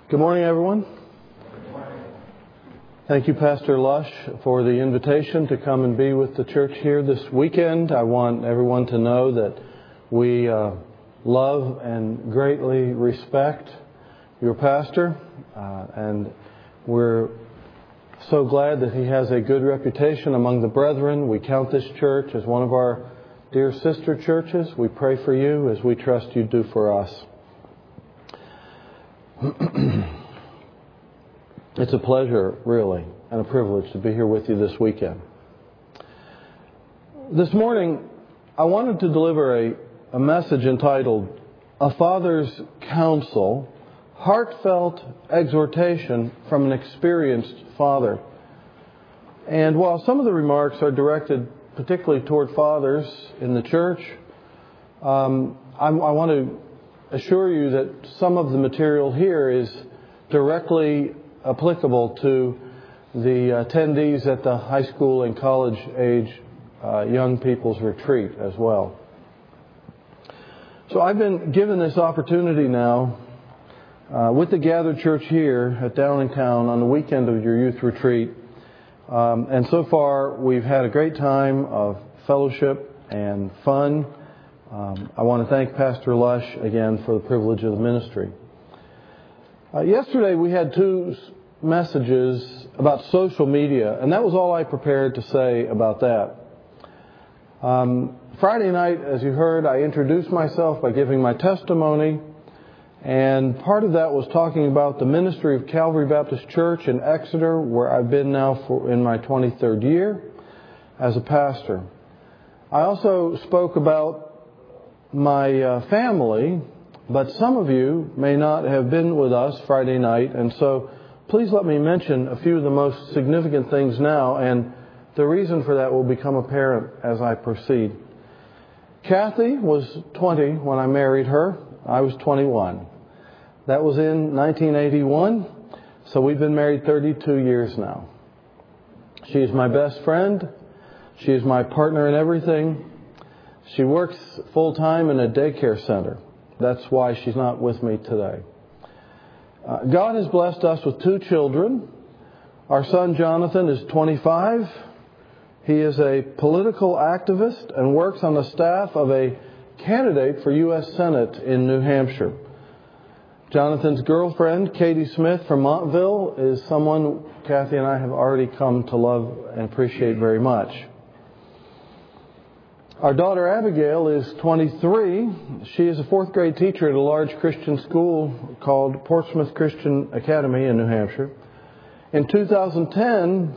Good morning, everyone. Thank you, Pastor Lush, for the invitation to come and be with the church here this weekend. I want everyone to know that we love and greatly respect your pastor, and we're so glad that he has a good reputation among the brethren. We count this church as one of our dear sister churches. We pray for you as we trust you do for us. It's a pleasure, really, and a privilege to be here with you this weekend. This morning, I wanted to deliver a message entitled, A Father's Counsel, Heartfelt Exhortation from an Experienced Father. And while some of the remarks are directed particularly toward fathers in the church, I want to assure you that some of the material here is directly applicable to the attendees at the high school and college age young people's retreat as well. So I've been given this opportunity now with the gathered church here at Downingtown on the weekend of your youth retreat. And so far we've had a great time of fellowship and fun. I want to thank Pastor Lush again for the privilege of the ministry. Yesterday we had two messages about social media, and that was all I prepared to say about that. Friday night, as you heard, I introduced myself by giving my testimony, and part of that was talking about the ministry of Calvary Baptist Church in Exeter, where I've been now in my 23rd year as a pastor. I also spoke about my family, but some of you may not have been with us Friday night, and so please let me mention a few of the most significant things now, and the reason for that will become apparent as I proceed. Kathy was 20 when I married her. I was 21. That was in 1981, so we've been married 32 years now. She is my best friend. She is my partner in everything. She works full-time in a daycare center. That's why she's not with me today. God has blessed us with two children. Our son Jonathan is 25. He is a political activist and works on the staff of a candidate for U.S. Senate in New Hampshire. Jonathan's girlfriend, Katie Smith from Montville, is someone Kathy and I have already come to love and appreciate very much. Our daughter Abigail is 23. She is a fourth grade teacher at a large Christian school called Portsmouth Christian Academy in New Hampshire. In 2010,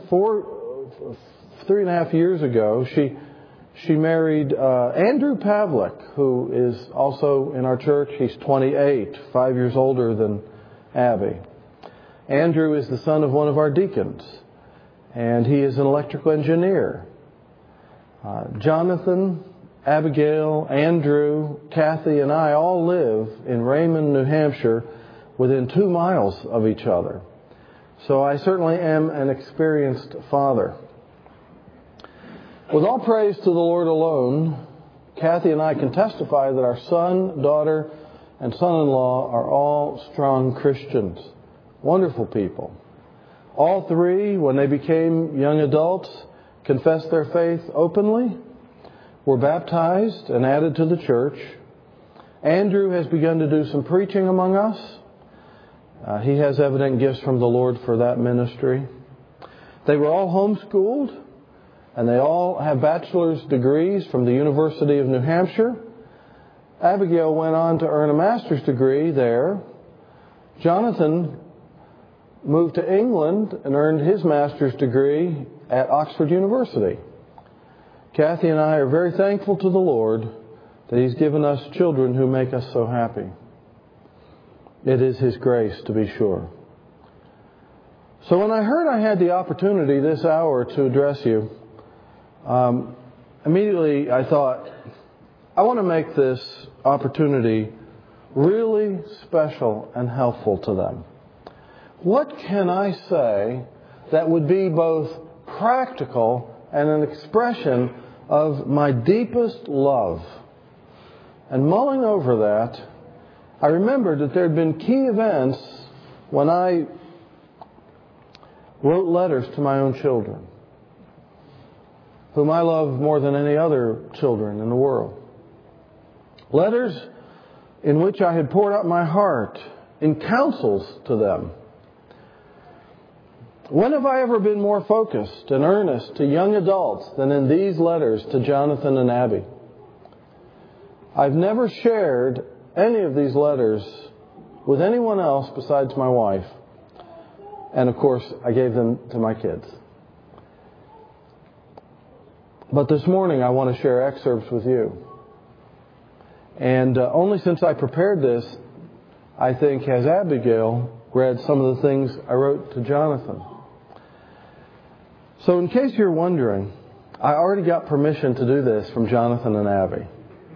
3.5 years ago, she married Andrew Pavlik, who is also in our church. He's 28, 5 years older than Abby. Andrew is the son of one of our deacons, and he is an electrical engineer. Jonathan, Abigail, Andrew, Kathy, and I all live in Raymond, New Hampshire, within 2 miles of each other. So I certainly am an experienced father. With all praise to the Lord alone, Kathy and I can testify that our son, daughter, and son-in-law are all strong Christians, wonderful people. All three, when they became young adults, confessed their faith openly, were baptized and added to the church. Andrew has begun to do some preaching among us. He has evident gifts from the Lord for that ministry. They were all homeschooled, and they all have bachelor's degrees from the University of New Hampshire. Abigail went on to earn a master's degree there. Jonathan moved to England and earned his master's degree at Oxford University. Kathy and I are very thankful to the Lord that He's given us children who make us so happy. It is His grace, to be sure. So when I heard I had the opportunity this hour to address you, immediately I thought, I want to make this opportunity really special and helpful to them. What can I say that would be both practical and an expression of my deepest love? And mulling over that, I remembered that there had been key events when I wrote letters to my own children, whom I love more than any other children in the world. Letters in which I had poured out my heart in counsels to them. When have I ever been more focused and earnest to young adults than in these letters to Jonathan and Abby? I've never shared any of these letters with anyone else besides my wife. And of course, I gave them to my kids. But this morning I want to share excerpts with you. And only since I prepared this, I think, has Abigail read some of the things I wrote to Jonathan. So in case you're wondering, I already got permission to do this from Jonathan and Abby.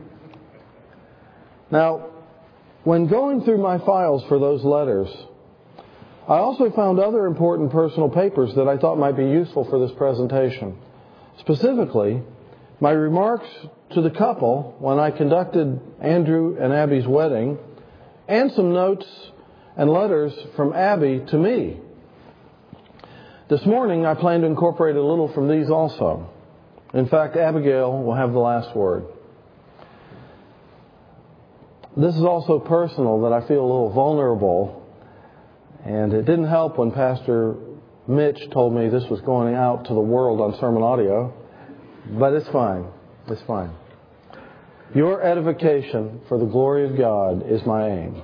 Now, when going through my files for those letters, I also found other important personal papers that I thought might be useful for this presentation. Specifically, my remarks to the couple when I conducted Andrew and Abby's wedding, and some notes and letters from Abby to me. This morning, I plan to incorporate a little from these also. In fact, Abigail will have the last word. This is also personal, that I feel a little vulnerable. And it didn't help when Pastor Mitch told me this was going out to the world on sermon audio. But it's fine. It's fine. Your edification for the glory of God is my aim.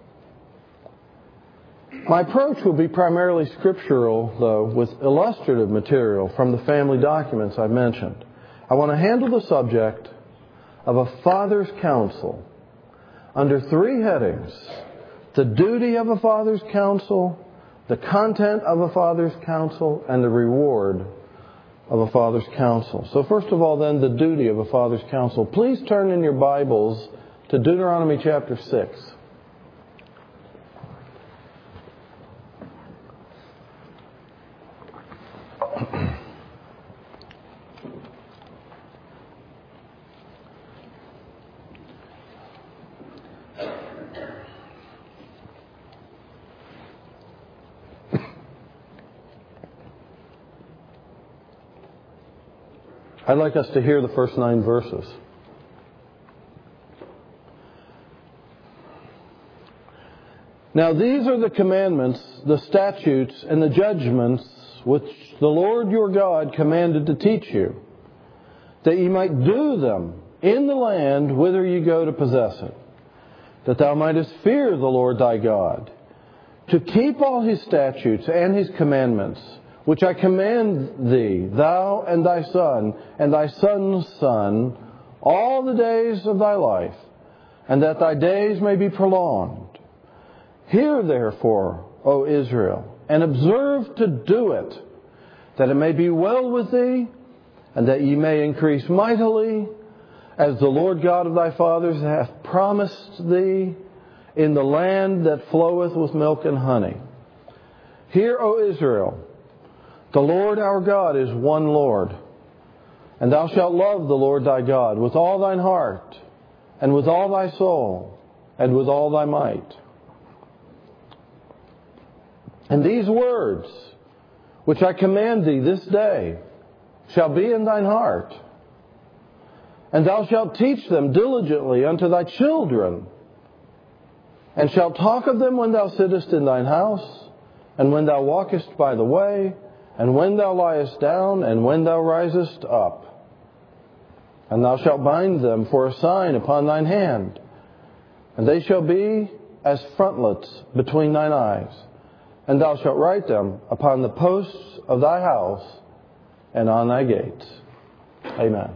My approach will be primarily scriptural, though, with illustrative material from the family documents I've mentioned. I want to handle the subject of a father's counsel under three headings: the duty of a father's counsel, the content of a father's counsel, and the reward of a father's counsel. So first of all, then, the duty of a father's counsel. Please turn in your Bibles to Deuteronomy chapter 6. I'd like us to hear the first 9 verses. Now these are the commandments, the statutes, and the judgments which the Lord your God commanded to teach you, that ye might do them in the land whither ye go to possess it, that thou mightest fear the Lord thy God, to keep all his statutes and his commandments, which I command thee, thou and thy son, and thy son's son, all the days of thy life, and that thy days may be prolonged. Hear therefore, O Israel, and observe to do it, that it may be well with thee, and that ye may increase mightily, as the Lord God of thy fathers hath promised thee, in the land that floweth with milk and honey. Hear, O Israel, the Lord our God is one Lord, and thou shalt love the Lord thy God with all thine heart, and with all thy soul, and with all thy might. And these words, which I command thee this day, shall be in thine heart, and thou shalt teach them diligently unto thy children, and shalt talk of them when thou sittest in thine house, and when thou walkest by the way, and when thou liest down, and when thou risest up. And thou shalt bind them for a sign upon thine hand, and they shall be as frontlets between thine eyes. And thou shalt write them upon the posts of thy house and on thy gates. Amen.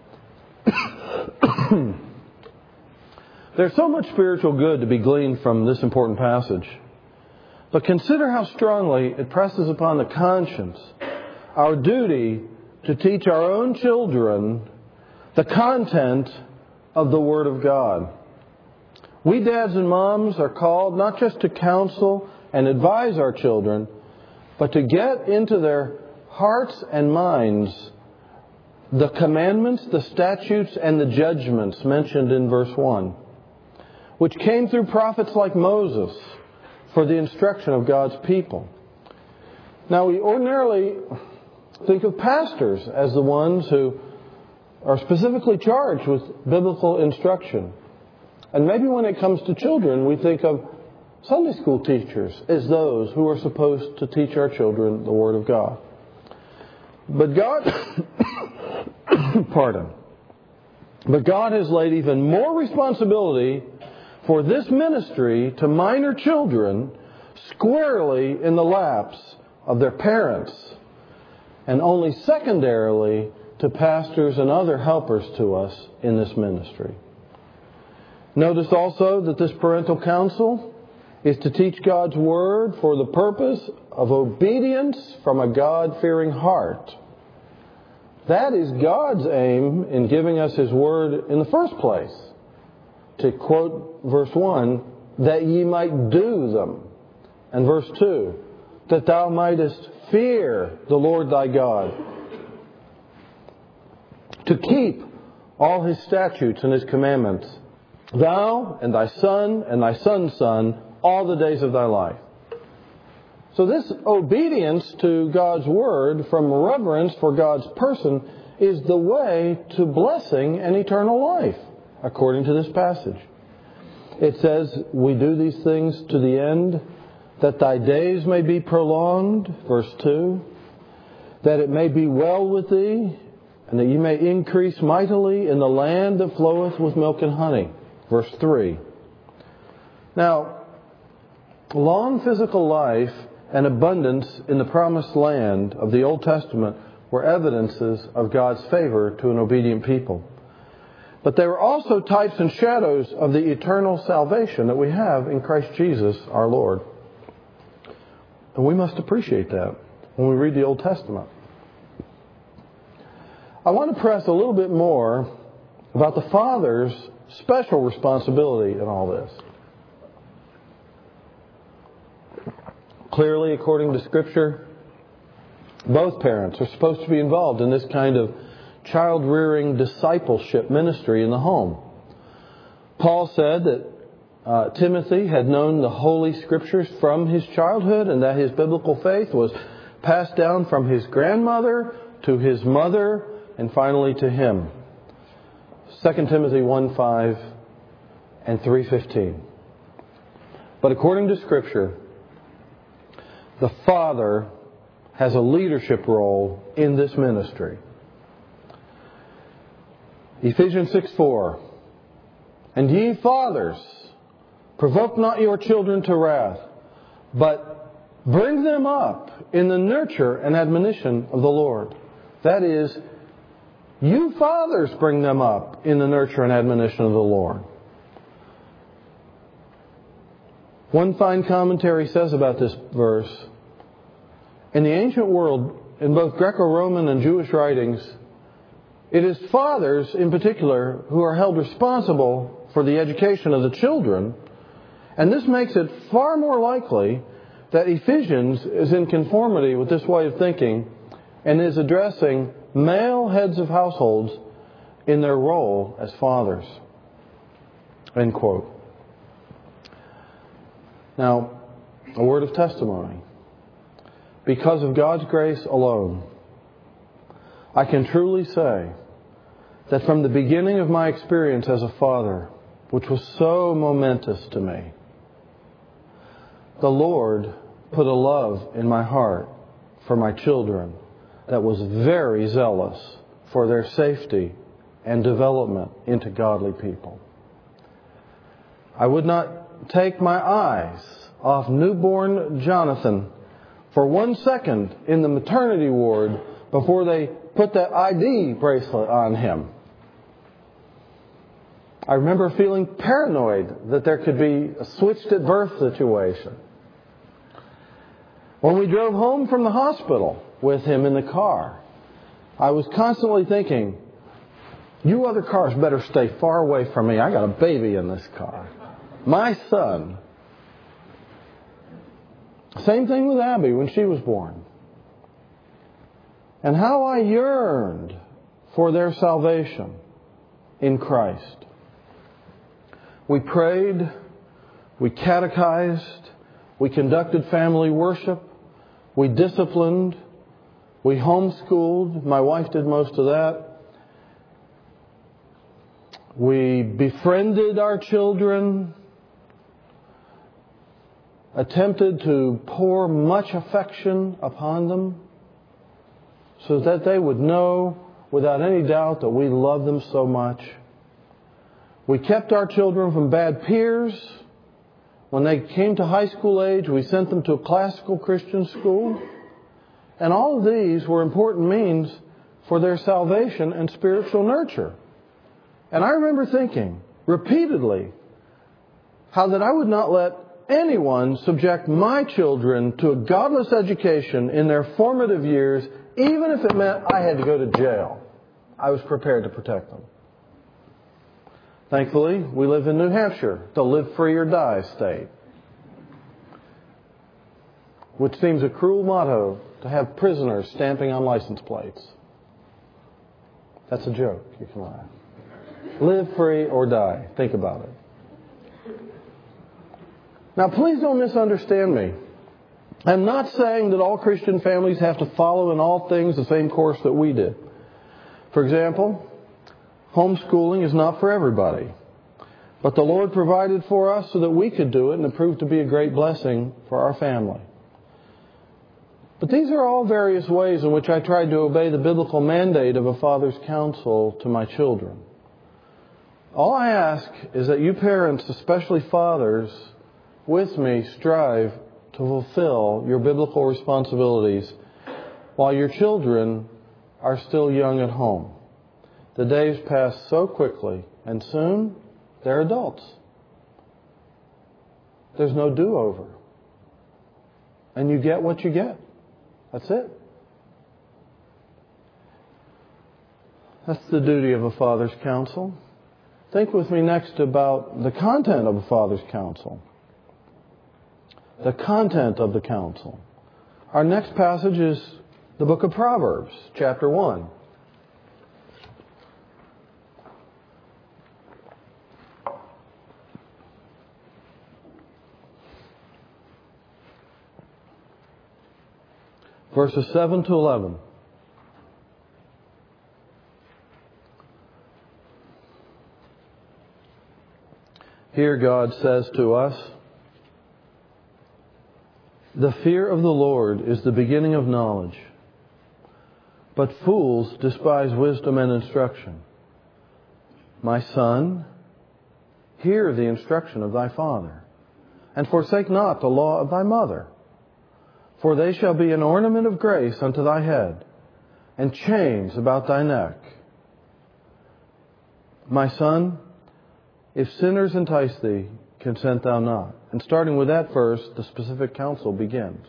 There's so much spiritual good to be gleaned from this important passage. But consider how strongly it presses upon the conscience our duty to teach our own children the content of the Word of God. We dads and moms are called not just to counsel and advise our children, but to get into their hearts and minds the commandments, the statutes, and the judgments mentioned in verse 1, which came through prophets like Moses, for the instruction of God's people. Now, we ordinarily think of pastors as the ones who are specifically charged with biblical instruction. And maybe when it comes to children, we think of Sunday school teachers as those who are supposed to teach our children the Word of God. But God, But God has laid even more responsibility for this ministry to minor children squarely in the laps of their parents, and only secondarily to pastors and other helpers to us in this ministry. Notice also that this parental counsel is to teach God's Word for the purpose of obedience from a God-fearing heart. That is God's aim in giving us His Word in the first place. To quote verse 1, that ye might do them. And verse 2, that thou mightest fear the Lord thy God. To keep all His statutes and His commandments, thou and thy son and thy son's son, all the days of thy life. So this obedience to God's Word from reverence for God's person is the way to blessing and eternal life, according to this passage. It says, we do these things to the end that thy days may be prolonged, verse 2, that it may be well with thee, and that ye may increase mightily in the land that floweth with milk and honey, verse 3. Now, long physical life and abundance in the promised land of the Old Testament were evidences of God's favor to an obedient people. But they were also types and shadows of the eternal salvation that we have in Christ Jesus our Lord. And we must appreciate that when we read the Old Testament. I want to press a little bit more about the Father's special responsibility in all this. Clearly, according to Scripture, both parents are supposed to be involved in this kind of child-rearing discipleship ministry in the home. Paul said that Timothy had known the Holy Scriptures from his childhood and that his biblical faith was passed down from his grandmother to his mother and finally to him. 2 Timothy 1:5 and 3:15. But according to Scripture, the Father has a leadership role in this ministry. Ephesians 6:4. And ye fathers, provoke not your children to wrath, but bring them up in the nurture and admonition of the Lord. That is, you fathers bring them up in the nurture and admonition of the Lord. One fine commentary says about this verse, in the ancient world, in both Greco-Roman and Jewish writings, it is fathers in particular who are held responsible for the education of the children, and this makes it far more likely that Ephesians is in conformity with this way of thinking and is addressing male heads of households in their role as fathers. End quote. Now, a word of testimony. Because of God's grace alone, I can truly say that from the beginning of my experience as a father, which was so momentous to me, the Lord put a love in my heart for my children that was very zealous for their safety and development into godly people. I would not take my eyes off newborn Jonathan for 1 second in the maternity ward before they put that ID bracelet on him. I remember feeling paranoid that there could be a switched at birth situation. When we drove home from the hospital with him in the car, I was constantly thinking, you other cars better stay far away from me. I got a baby in this car. My son. Same thing with Abby when she was born. And how I yearned for their salvation in Christ. We prayed, we catechized, We conducted family worship. We disciplined. We homeschooled. My wife did most of that. We befriended our children. Attempted to pour much affection upon them so that they would know without any doubt that we love them so much. We kept our children from bad peers. When they came to high school age, we sent them to a classical Christian school. And all of these were important means for their salvation and spiritual nurture. And I remember thinking repeatedly how that I would not let anyone subject my children to a godless education in their formative years, even if it meant I had to go to jail. I was prepared to protect them. Thankfully, we live in New Hampshire, the live free or die state, which seems a cruel motto to have prisoners stamping on license plates. That's a joke. You can laugh. Live free or die. Think about it. Now, please don't misunderstand me. I'm not saying that all Christian families have to follow in all things the same course that we did. For example, homeschooling is not for everybody. But the Lord provided for us so that we could do it, and it proved to be a great blessing for our family. But these are all various ways in which I tried to obey the biblical mandate of a father's counsel to my children. All I ask is that you parents, especially fathers, with me strive to fulfill your biblical responsibilities while your children are still young at home. The days pass so quickly, and soon they're adults. There's no do-over. And you get what you get. That's it. That's the duty of a father's counsel. Think with me next about the content of a father's counsel. The content of the counsel. Our next passage is the book of Proverbs, chapter 1. Verses 7 to 11. Here God says to us, "The fear of the Lord is the beginning of knowledge, but fools despise wisdom and instruction. My son, hear the instruction of thy father, and forsake not the law of thy mother. For they shall be an ornament of grace unto thy head, and chains about thy neck. My son, if sinners entice thee, consent thou not." And starting with that verse, the specific counsel begins.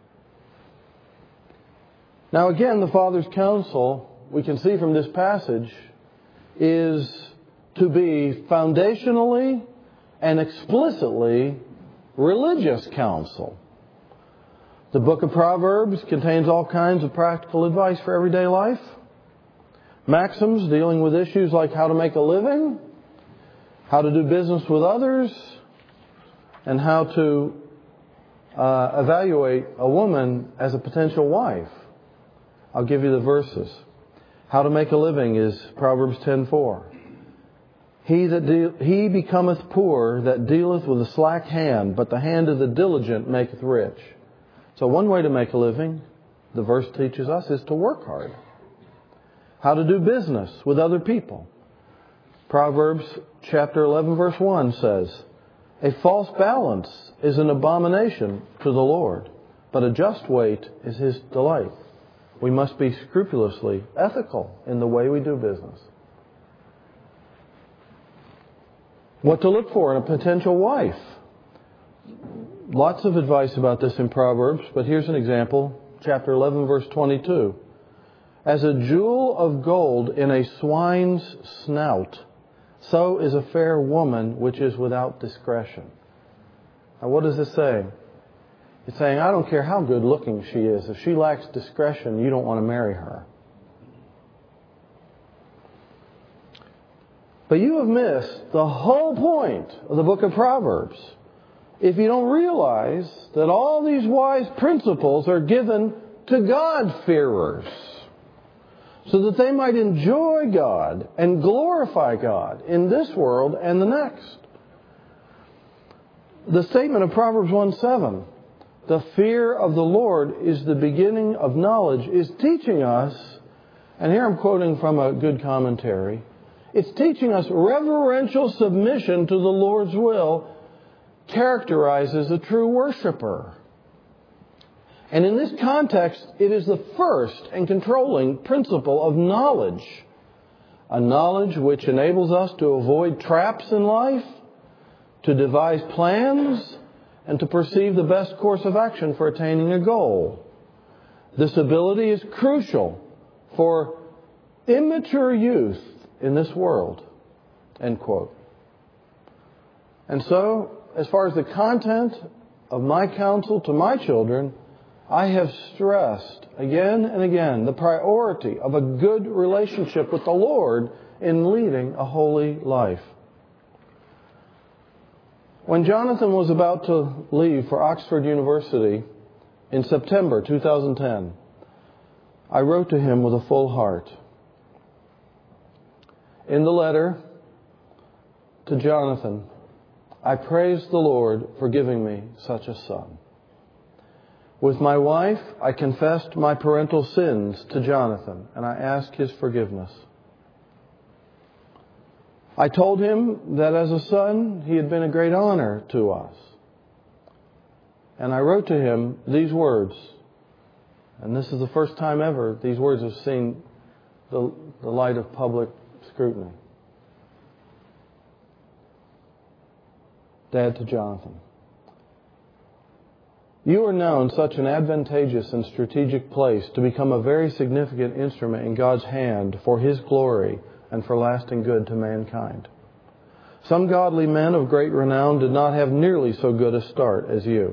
Now again, the Father's counsel, we can see from this passage, is to be foundationally and explicitly religious counsel. The book of Proverbs contains all kinds of practical advice for everyday life. Maxims dealing with issues like how to make a living, how to do business with others, and how to evaluate a woman as a potential wife. I'll give you the verses. How to make a living is Proverbs 10:4. He becometh poor that dealeth with a slack hand, but the hand of the diligent maketh rich. So one way to make a living, the verse teaches us, is to work hard. How to do business with other people. Proverbs chapter 11 verse 1 says, "A false balance is an abomination to the Lord, but a just weight is His delight." We must be scrupulously ethical in the way we do business. What to look for in a potential wife. Lots of advice about this in Proverbs, but here's an example. Chapter 11, verse 22. "As a jewel of gold in a swine's snout, so is a fair woman which is without discretion." Now what is this saying? It's saying, I don't care how good looking she is. If she lacks discretion, you don't want to marry her. But you have missed the whole point of the book of Proverbs. if you don't realize that all these wise principles are given to God-fearers so that they might enjoy God and glorify God in this world and the next. The statement of Proverbs 1:7, the fear of the Lord is the beginning of knowledge, is teaching us, and here I'm quoting from a good commentary, it's teaching us reverential submission to the Lord's will characterizes a true worshiper. And in this context, it is the first and controlling principle of knowledge. A knowledge which enables us to avoid traps in life, to devise plans, and to perceive the best course of action for attaining a goal. This ability is crucial for immature youth in this world. End quote. And so, as far as the content of my counsel to my children, I have stressed again and again the priority of a good relationship with the Lord in leading a holy life. When Jonathan was about to leave for Oxford University in September 2010, I wrote to him with a full heart. In the letter to Jonathan, I praise the Lord for giving me such a son. With my wife, I confessed my parental sins to Jonathan, and I asked his forgiveness. I told him that as a son, he had been a great honor to us. And I wrote to him these words, and this is the first time ever these words have seen the light of public scrutiny. Dad to Jonathan. You are now in such an advantageous and strategic place to become a very significant instrument in God's hand for His glory and for lasting good to mankind. Some godly men of great renown did not have nearly so good a start as you.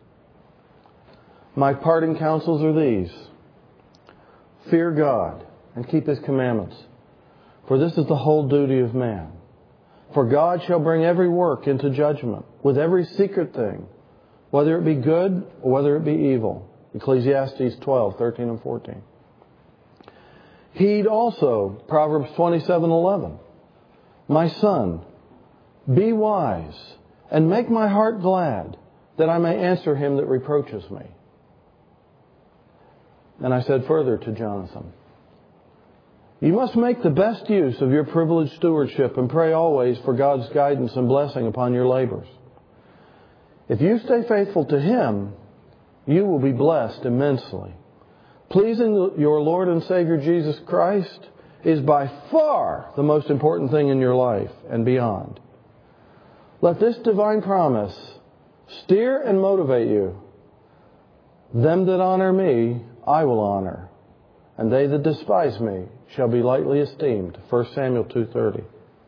My parting counsels are these. Fear God and keep His commandments, for this is the whole duty of man. For God shall bring every work into judgment with every secret thing, whether it be good or whether it be evil. Ecclesiastes 12:13 and 14. Heed also Proverbs 27:11. My son, be wise and make my heart glad, that I may answer him that reproaches me. And I said further to Jonathan, you must make the best use of your privileged stewardship and pray always for God's guidance and blessing upon your labors. If you stay faithful to Him, you will be blessed immensely. Pleasing your Lord and Savior Jesus Christ is by far the most important thing in your life and beyond. Let this divine promise steer and motivate you. Them that honor me, I will honor, and they that despise me shall be lightly esteemed. 1 Samuel 2:30.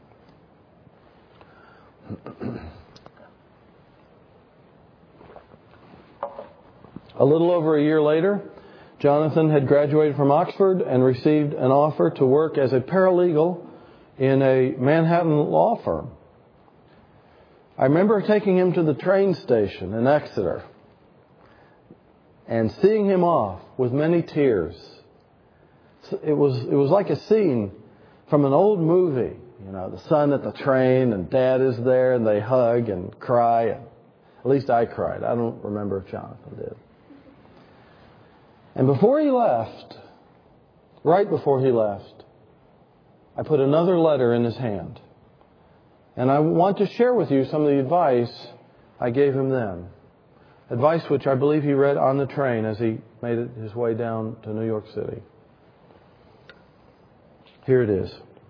A little over a year later, Jonathan had graduated from Oxford and received an offer to work as a paralegal in a Manhattan law firm. I remember taking him to the train station in Exeter and seeing him off with many tears. It was like a scene from an old movie. You know, the son at the train and Dad is there and they hug and cry. At least I cried. I don't remember if Jonathan did. And before he left, right before he left, I put another letter in his hand. And I want to share with you some of the advice I gave him then. Advice which I believe he read on the train as he made his way down to New York City. Here it is.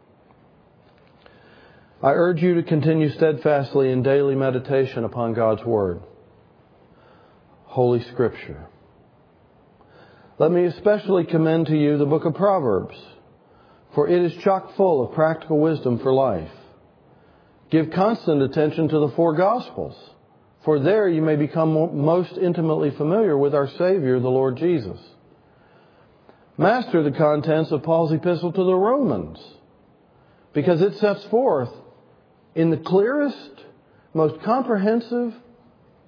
I urge you to continue steadfastly in daily meditation upon God's Word, Holy Scripture. Let me especially commend to you the book of Proverbs, for it is chock full of practical wisdom for life. Give constant attention to the four Gospels, for there you may become most intimately familiar with our Savior, the Lord Jesus. Master the contents of Paul's epistle to the Romans, because it sets forth in the clearest, most comprehensive,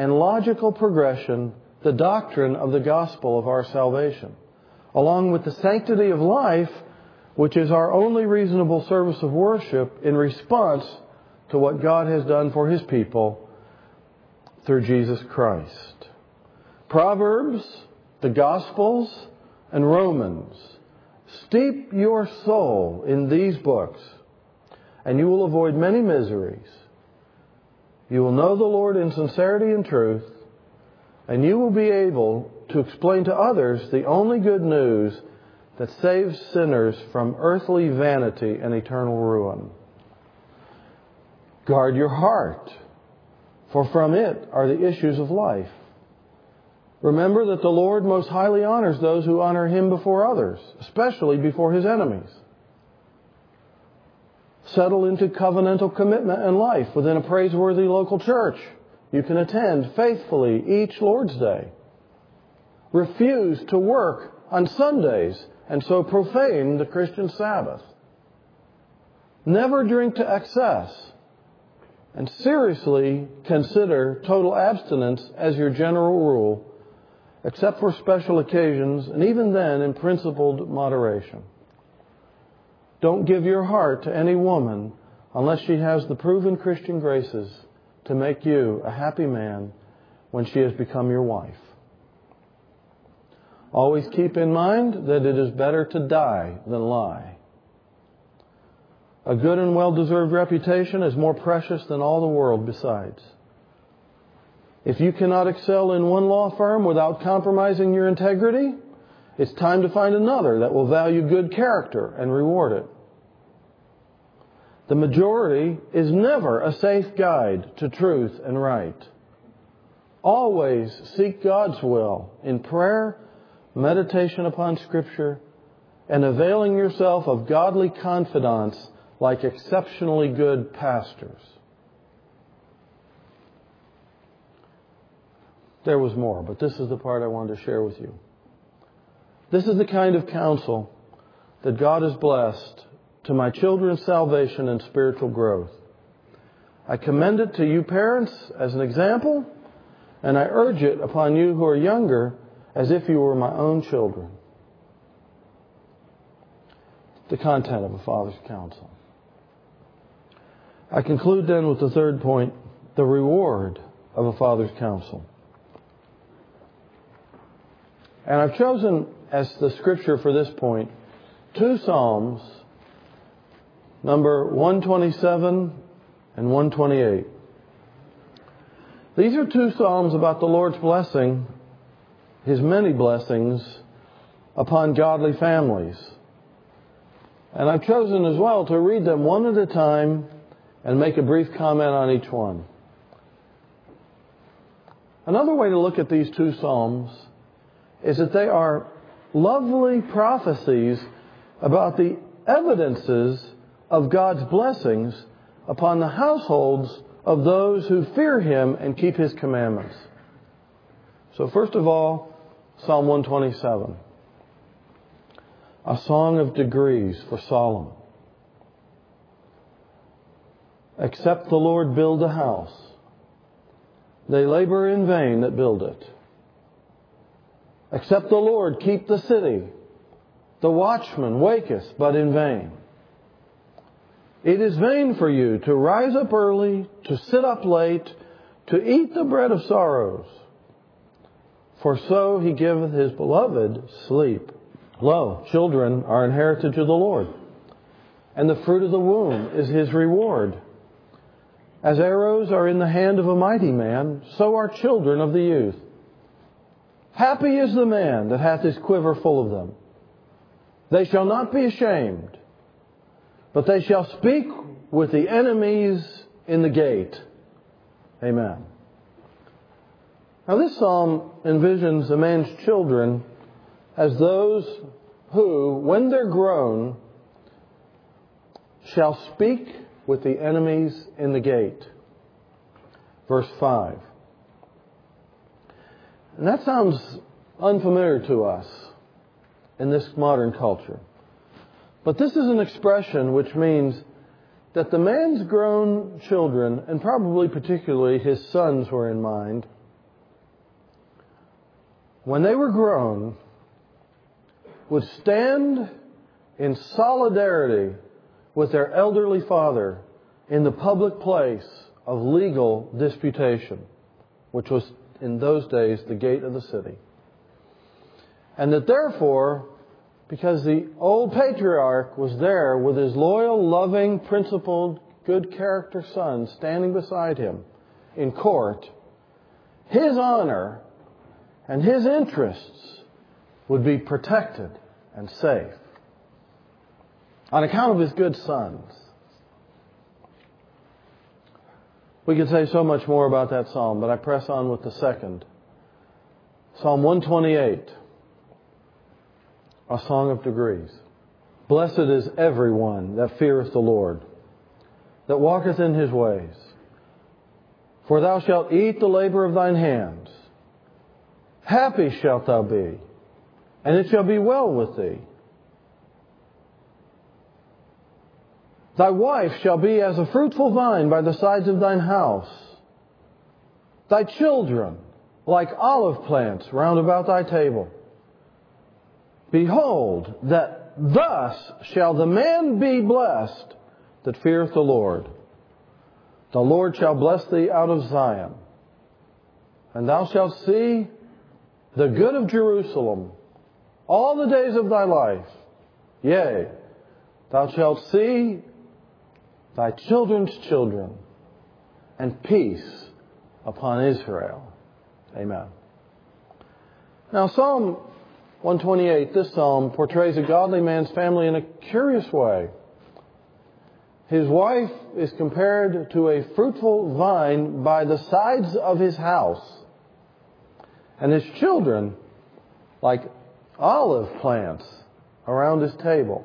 and logical progression the doctrine of the gospel of our salvation, along with the sanctity of life, which is our only reasonable service of worship in response to what God has done for His people through Jesus Christ. Proverbs, the Gospels, and Romans. Steep your soul in these books, and you will avoid many miseries. You will know the Lord in sincerity and truth, and you will be able to explain to others the only good news that saves sinners from earthly vanity and eternal ruin. Guard your heart, for from it are the issues of life. Remember that the Lord most highly honors those who honor Him before others, especially before His enemies. Settle into covenantal commitment and life within a praiseworthy local church you can attend faithfully each Lord's Day. Refuse to work on Sundays and so profane the Christian Sabbath. Never drink to excess, and seriously consider total abstinence as your general rule, except for special occasions, and even then in principled moderation. Don't give your heart to any woman unless she has the proven Christian graces to make you a happy man when she has become your wife. Always keep in mind that it is better to die than lie. A good and well-deserved reputation is more precious than all the world besides. If you cannot excel in one law firm without compromising your integrity, it's time to find another that will value good character and reward it. The majority is never a safe guide to truth and right. Always seek God's will in prayer, meditation upon Scripture, and availing yourself of godly confidants like exceptionally good pastors. There was more, but this is the part I wanted to share with you. This is the kind of counsel that God has blessed to my children's salvation and spiritual growth. I commend it to you parents as an example, and I urge it upon you who are younger as if you were my own children. The content of a father's counsel. I conclude then with the third point, the reward of a father's counsel. And I've chosen as the scripture for this point 2 Psalms, number 127 and 128. These are 2 Psalms about the Lord's blessing, His many blessings upon godly families. And I've chosen as well to read them one at a time and make a brief comment on each one. Another way to look at these 2 Psalms is that they are lovely prophecies about the evidences of God's blessings upon the households of those who fear Him and keep His commandments. So first of all, Psalm 127. A song of degrees for Solomon. Except the Lord build a house, they labor in vain that build it. Except the Lord keep the city, the watchman waketh but in vain. It is vain for you to rise up early, to sit up late, to eat the bread of sorrows. For so He giveth His beloved sleep. Lo, children are an heritage of the Lord, and the fruit of the womb is His reward. As arrows are in the hand of a mighty man, so are children of the youth. Happy is the man that hath his quiver full of them. They shall not be ashamed, but they shall speak with the enemies in the gate. Amen. Now this psalm envisions a man's children as those who, when they're grown, shall speak with the enemies in the gate. Verse 5. And that sounds unfamiliar to us in this modern culture. But this is an expression which means that the man's grown children, and probably particularly his sons were in mind, when they were grown, would stand in solidarity with their elderly father in the public place of legal disputation, which was in those days the gate of the city. And that therefore, because the old patriarch was there with his loyal, loving, principled, good character son standing beside him in court, his honor and his interests would be protected and safe on account of his good sons. We could say so much more about that psalm, but I press on with the second. Psalm 128, a song of degrees. Blessed is everyone that feareth the Lord, that walketh in his ways. For thou shalt eat the labor of thine hands. Happy shalt thou be, and it shall be well with thee. Thy wife shall be as a fruitful vine by the sides of thine house. Thy children like olive plants round about thy table. Behold, that thus shall the man be blessed that feareth the Lord. The Lord shall bless thee out of Zion, and thou shalt see the good of Jerusalem all the days of thy life. Yea, thou shalt see thy children's children, and peace upon Israel. Amen. Now, Psalm 128, this psalm, portrays a godly man's family in a curious way. His wife is compared to a fruitful vine by the sides of his house, and his children like olive plants around his table.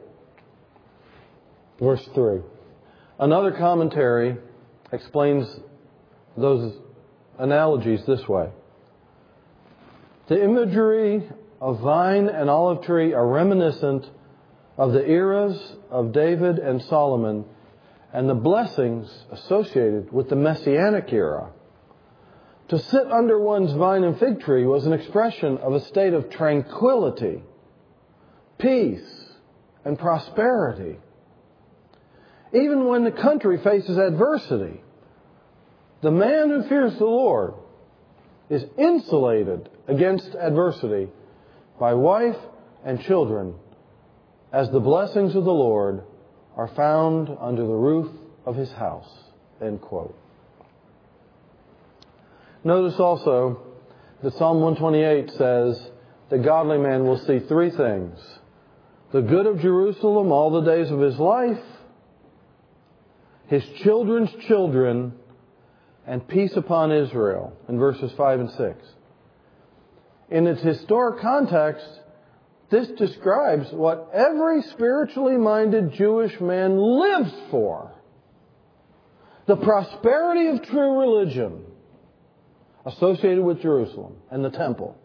Verse 3. Another commentary explains those analogies this way. The imagery of vine and olive tree are reminiscent of the eras of David and Solomon and the blessings associated with the Messianic era. To sit under one's vine and fig tree was an expression of a state of tranquility, peace, and prosperity. Even when the country faces adversity, the man who fears the Lord is insulated against adversity by wife and children, as the blessings of the Lord are found under the roof of his house. End quote. Notice also that Psalm 128 says the godly man will see three things: the good of Jerusalem all the days of his life, his children's children, and peace upon Israel, in verses 5 and 6. In its historic context, this describes what every spiritually minded Jewish man lives for: the prosperity of true religion associated with Jerusalem and the temple,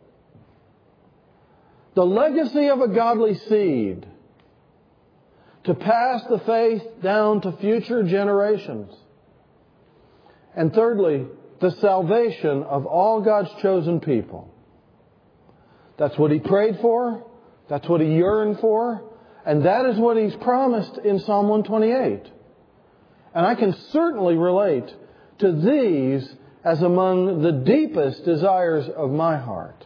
the legacy of a godly seed to pass the faith down to future generations, and thirdly, the salvation of all God's chosen people. That's what he prayed for. That's what he yearned for. And that is what he's promised in Psalm 128. And I can certainly relate to these as among the deepest desires of my heart.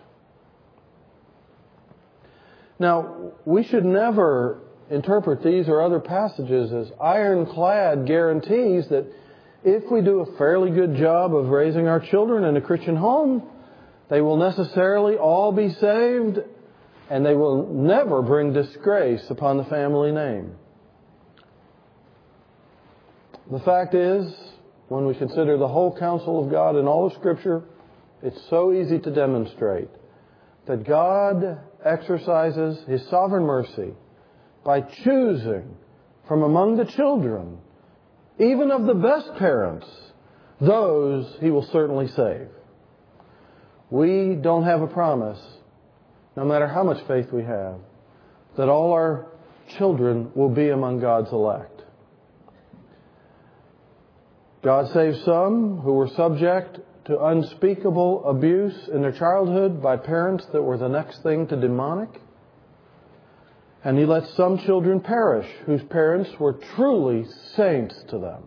Now, we should never interpret these or other passages as ironclad guarantees that if we do a fairly good job of raising our children in a Christian home, they will necessarily all be saved and they will never bring disgrace upon the family name. The fact is, when we consider the whole counsel of God in all of Scripture, it's so easy to demonstrate that God exercises His sovereign mercy by choosing from among the children, even of the best parents, those He will certainly save. We don't have a promise, no matter how much faith we have, that all our children will be among God's elect. God saved some who were subject to unspeakable abuse in their childhood by parents that were the next thing to demonic. And He let some children perish whose parents were truly saints to them.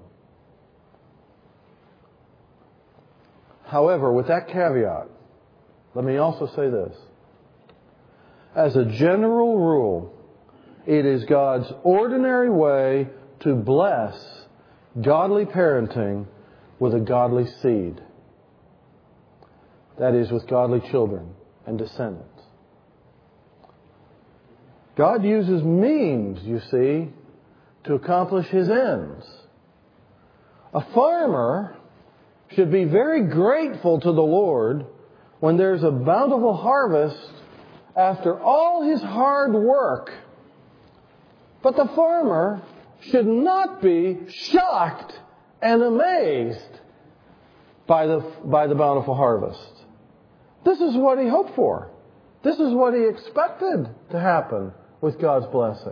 However, with that caveat, let me also say this. As a general rule, it is God's ordinary way to bless godly parenting with a godly seed. That is, with godly children and descendants. God uses means, you see, to accomplish His ends. A farmer should be very grateful to the Lord when there's a bountiful harvest after all his hard work. But the farmer should not be shocked and amazed by the bountiful harvest. This is what he hoped for. This is what he expected to happen with God's blessing.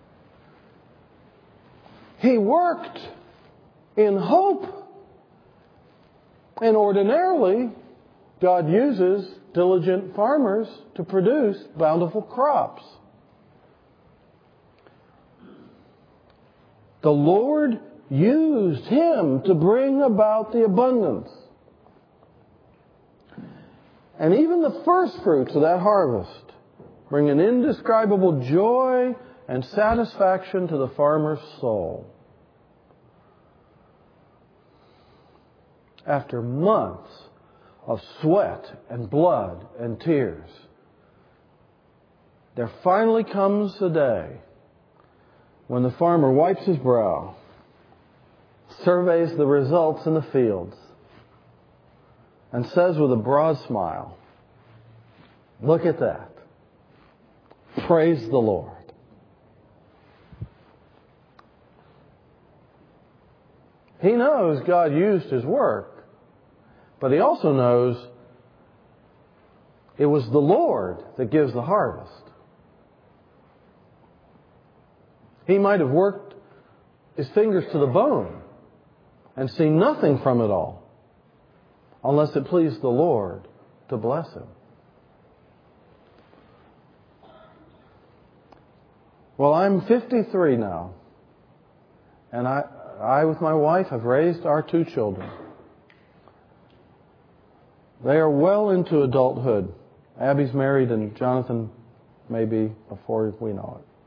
He worked in hope. And ordinarily, God uses diligent farmers to produce bountiful crops. The Lord used him to bring about the abundance. And even the first fruits of that harvest bring an indescribable joy and satisfaction to the farmer's soul. After months of sweat and blood and tears, there finally comes a day when the farmer wipes his brow, surveys the results in the fields, and says with a broad smile, "Look at that. Praise the Lord." He knows God used his work, but he also knows it was the Lord that gives the harvest. He might have worked his fingers to the bone and seen nothing from it all, unless it pleased the Lord to bless him. Well, I'm 53 now, and I, with my wife, have raised our 2 children. They are well into adulthood. Abby's married, and Jonathan may be before we know it.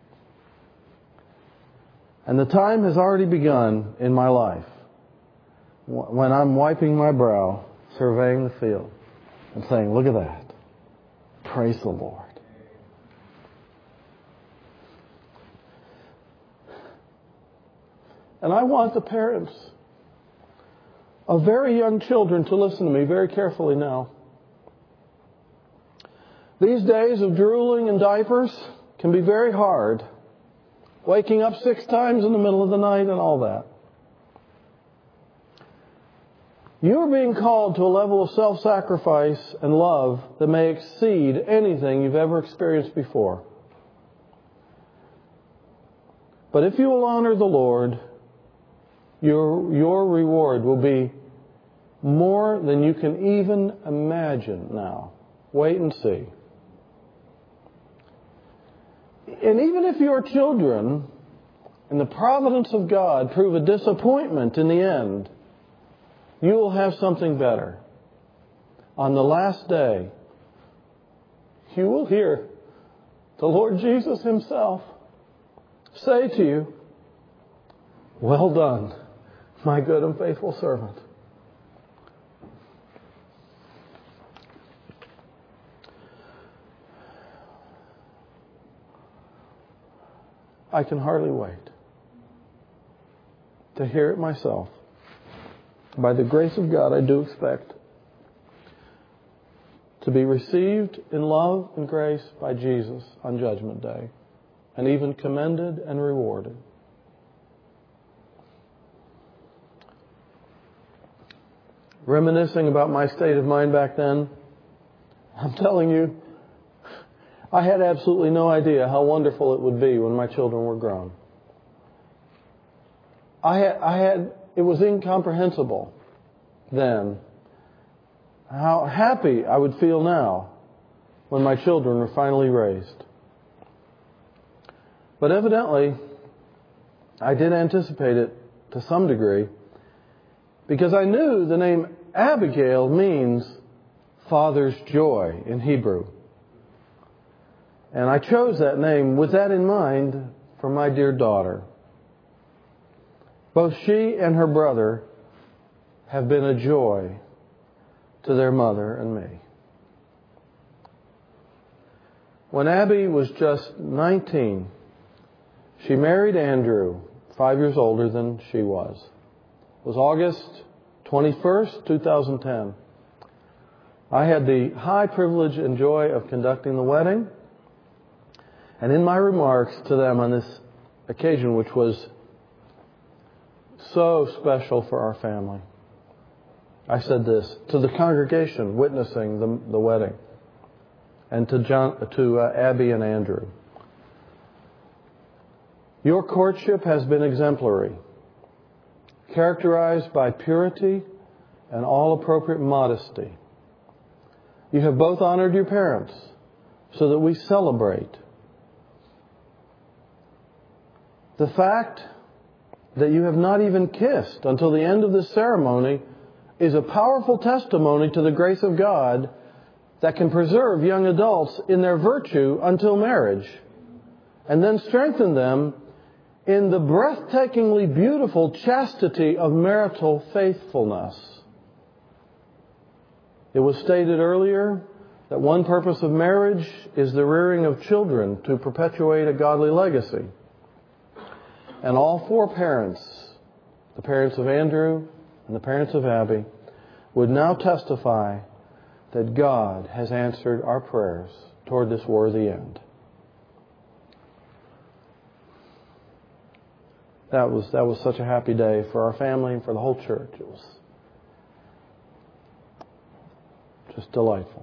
And the time has already begun in my life when I'm wiping my brow, surveying the field, and saying, "Look at that. Praise the Lord." And I want the parents of very young children to listen to me very carefully now. These days of drooling and diapers can be very hard. Waking up 6 times in the middle of the night and all that. You are being called to a level of self-sacrifice and love that may exceed anything you've ever experienced before. But if you will honor the Lord, your reward will be more than you can even imagine now. Wait and see. And even if your children, in the providence of God, prove a disappointment in the end, you will have something better. On the last day, you will hear the Lord Jesus himself say to you, "Well done, my good and faithful servant." I can hardly wait to hear it myself. By the grace of God, I do expect to be received in love and grace by Jesus on Judgment Day, and even commended and rewarded. Reminiscing about my state of mind back then, I'm telling you, I had absolutely no idea how wonderful it would be when my children were grown. It was incomprehensible then how happy I would feel now when my children were finally raised. But evidently, I did anticipate it to some degree, because I knew the name Abigail means Father's Joy in Hebrew. And I chose that name with that in mind for my dear daughter. Both she and her brother have been a joy to their mother and me. When Abby was just 19, she married Andrew, 5 years older than she was. It was August 21st, 2010. I had the high privilege and joy of conducting the wedding. And in my remarks to them on this occasion, which was so special for our family, I said this to the congregation witnessing the wedding, and to Abby and Andrew. Your courtship has been exemplary, characterized by purity and all appropriate modesty. You have both honored your parents so that we celebrate. The fact that you have not even kissed until the end of this ceremony is a powerful testimony to the grace of God that can preserve young adults in their virtue until marriage, and then strengthen them in the breathtakingly beautiful chastity of marital faithfulness. It was stated earlier that one purpose of marriage is the rearing of children to perpetuate a godly legacy. And all four parents, the parents of Andrew and the parents of Abby, would now testify that God has answered our prayers toward this worthy end. That was such a happy day for our family and for the whole church. It was just delightful.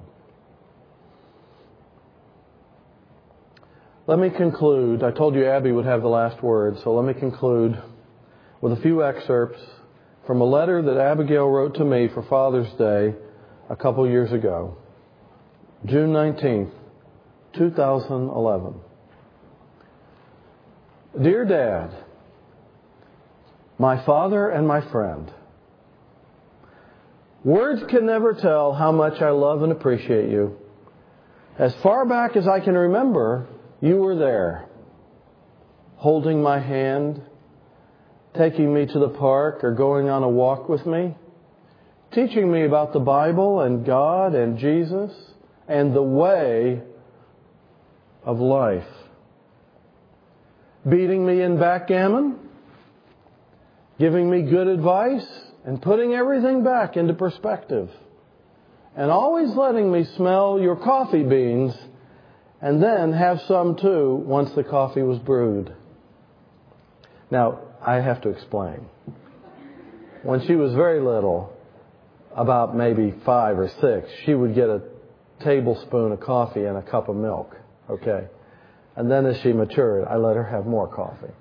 Let me conclude. I told you Abby would have the last word, so let me conclude with a few excerpts from a letter that Abigail wrote to me for Father's Day a couple years ago. June 19th, 2011. Dear Dad, my father and my friend, words can never tell how much I love and appreciate you. As far back as I can remember, you were there, holding my hand, taking me to the park or going on a walk with me, teaching me about the Bible and God and Jesus and the way of life, beating me in backgammon, giving me good advice, and putting everything back into perspective, and always letting me smell your coffee beans and then have some too once the coffee was brewed. Now, I have to explain. When she was very little, about maybe 5 or 6, she would get a tablespoon of coffee and a cup of milk. Okay? And then as she matured, I let her have more coffee.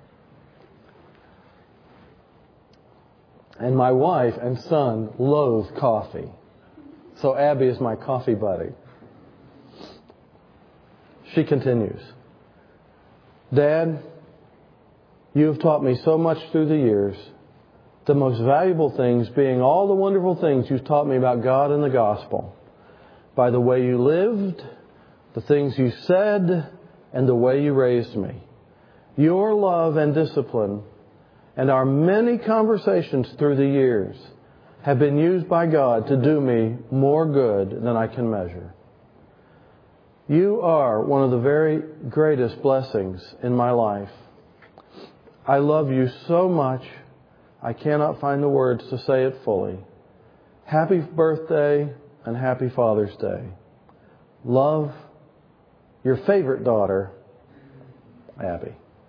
And my wife and son loathe coffee. So Abby is my coffee buddy. She continues, Dad, you have taught me so much through the years, the most valuable things being all the wonderful things you've taught me about God and the gospel, by the way you lived, the things you said, and the way you raised me. Your love and discipline and our many conversations through the years have been used by God to do me more good than I can measure. You are one of the very greatest blessings in my life. I love you so much, I cannot find the words to say it fully. Happy birthday and happy Father's Day. Love, your favorite daughter, Abby.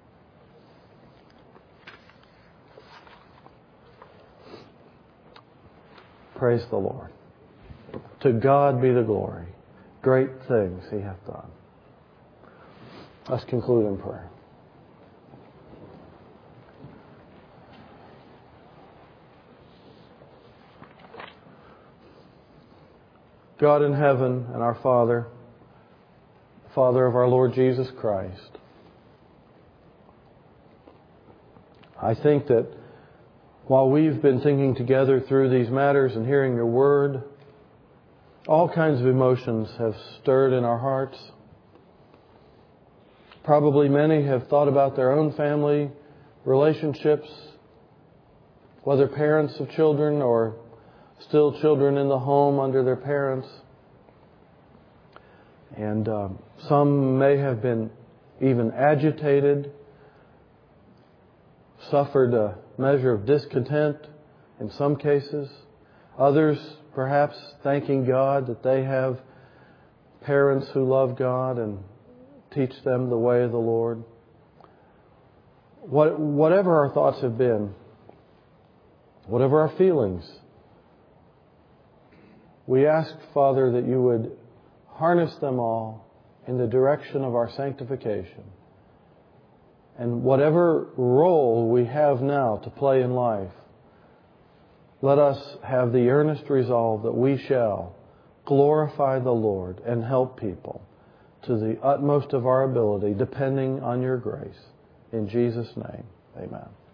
Praise the Lord. To God be the glory. Great things He hath done. Let's conclude in prayer. God in heaven and our Father, Father of our Lord Jesus Christ, I think that while we've been thinking together through these matters and hearing Your Word, all kinds of emotions have stirred in our hearts. Probably many have thought about their own family relationships, whether parents of children or still children in the home under their parents. And some may have been even agitated, suffered a measure of discontent in some cases. Others perhaps thanking God that they have parents who love God and teach them the way of the Lord. Whatever our thoughts have been, whatever our feelings, we ask, Father, that You would harness them all in the direction of our sanctification. And whatever role we have now to play in life, let us have the earnest resolve that we shall glorify the Lord and help people to the utmost of our ability, depending on Your grace. In Jesus' name, amen.